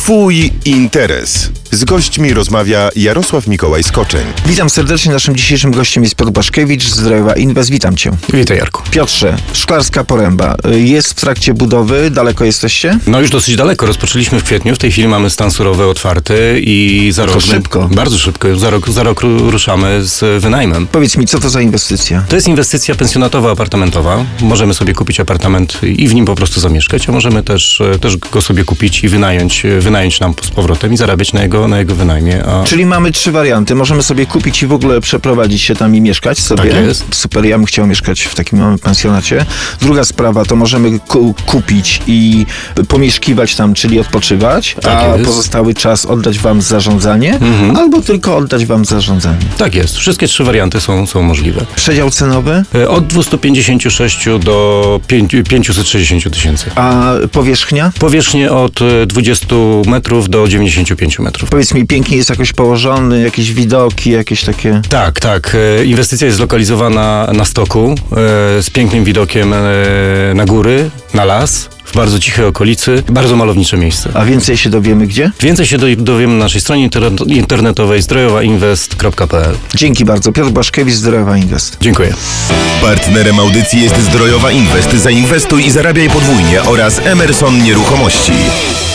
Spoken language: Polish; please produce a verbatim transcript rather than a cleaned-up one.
Twój interes. Z gośćmi rozmawia Jarosław Mikołaj Skoczeń. Witam serdecznie. Naszym dzisiejszym gościem jest Piotr Błaszkiewicz z Zdrojowa Invest. Witam Cię. Witaj, Jarku. Piotrze, Szklarska Poręba jest w trakcie budowy. Daleko jesteście? No już dosyć daleko. Rozpoczęliśmy w kwietniu. W tej chwili mamy stan surowy otwarty i za To rok... szybko. Bardzo szybko. Za rok, za rok ruszamy z wynajmem. Powiedz mi, co to za inwestycja? To jest inwestycja pensjonatowa, apartamentowa. Możemy sobie kupić apartament i w nim po prostu zamieszkać, a możemy też, też go sobie kupić i wynająć, wynająć nam z powrotem i zarabiać na jego, na jego wynajmie. A... Czyli mamy trzy warianty. Możemy sobie kupić i w ogóle przeprowadzić się tam i mieszkać sobie. Tak jest. Super, ja bym chciał mieszkać w takim małym pensjonacie. Druga sprawa, to możemy ku- kupić i pomieszkiwać tam, czyli odpoczywać, Tak a jest. pozostały czas oddać wam zarządzanie, Mhm. albo tylko oddać wam zarządzanie. Tak jest. Wszystkie trzy warianty są, są możliwe. Przedział cenowy, Od dwieście pięćdziesiąt sześć do pięćset sześćdziesiąt tysięcy. a powierzchnia? Powierzchnie od dwudziestu metrów do dziewięćdziesięciu pięciu metrów. Powiedz mi, pięknie jest jakoś położony, jakieś widoki, jakieś takie... Tak, tak. E, Inwestycja jest zlokalizowana na stoku, e, z pięknym widokiem e, na góry, na las, w bardzo cichej okolicy. Bardzo malownicze miejsce. A więcej się dowiemy gdzie? Więcej się do, dowiemy na naszej stronie inter- internetowej zdrojowa inwest kropka p l. Dzięki bardzo. Piotr Błaszkiewicz, Zdrojowa Invest. Dziękuję. Partnerem audycji jest Zdrojowa Inwest. Zainwestuj i zarabiaj podwójnie oraz Emerson Nieruchomości.